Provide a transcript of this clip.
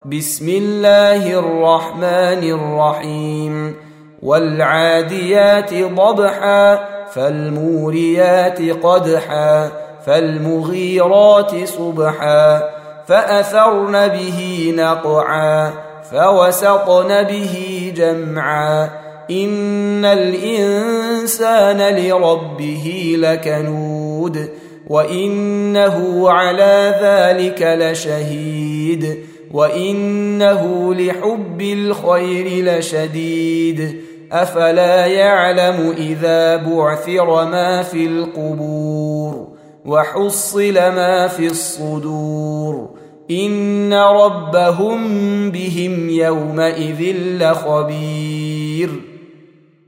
بسم الله الرحمن الرحيم والعاديات ضبحا فالموريات قدحا فالمغيرات صبحا فأثرن به نقعا فوسطن به جمعا إن الإنسان لربه لكنود وإنه على ذلك لشهيد وإنه لحب الخير لشديد أفلا يعلم إذا بعثر ما في القبور وحصل ما في الصدور إن ربهم بهم يومئذ لخبير